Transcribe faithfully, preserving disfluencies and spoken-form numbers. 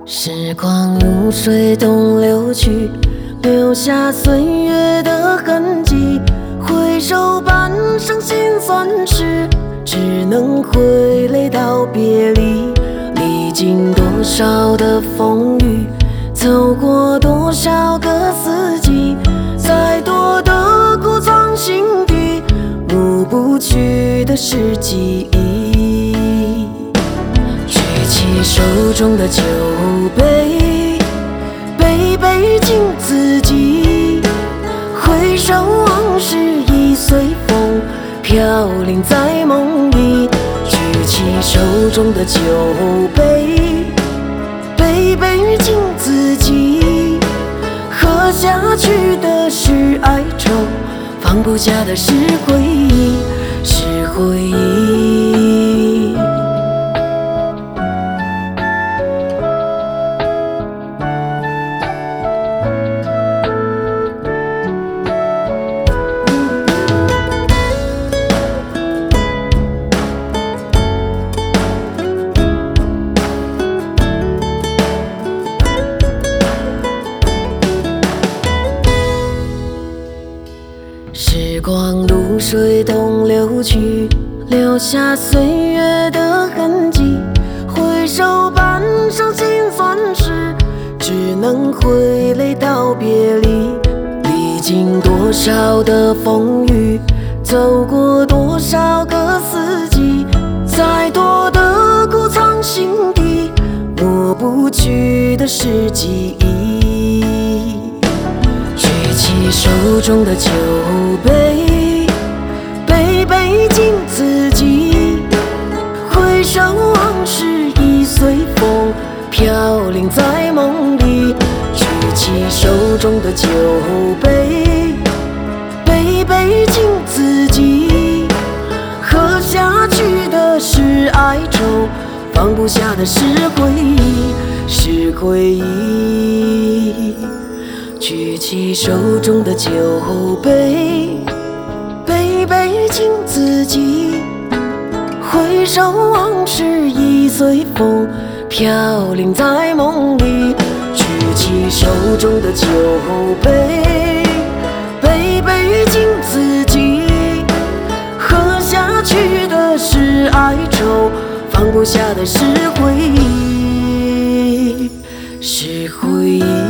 时光如水东流去，留下岁月的痕迹。回首半生辛酸事，只能挥泪道别离。历经多少的风雨，走过多少个四季，再多的苦藏心底，抹不去的是记忆。举起手中的酒杯，杯杯敬自己。回首往事已随风飘零在梦里。举起手中的酒杯，杯杯敬自己。喝下去的是哀愁，放不下的是回忆，是回忆。时光如水东流去，留下岁月的痕迹。回首半生辛酸事，只能挥泪道别离。历经多少的风雨，走过多少个四季，再多的苦藏心底，抹不去的是记忆。举起手中的酒杯，杯杯敬自己。回首往事已随风飘零在梦里。举起手中的酒杯，杯杯敬自己。喝下去的是哀愁，放不下的是回忆，是回忆。举起手中的酒杯，杯杯敬自己。回首往事已随风飘零在梦里。举起手中的酒杯，杯杯敬自己。喝下去的是哀愁，放不下的是回忆，是回忆。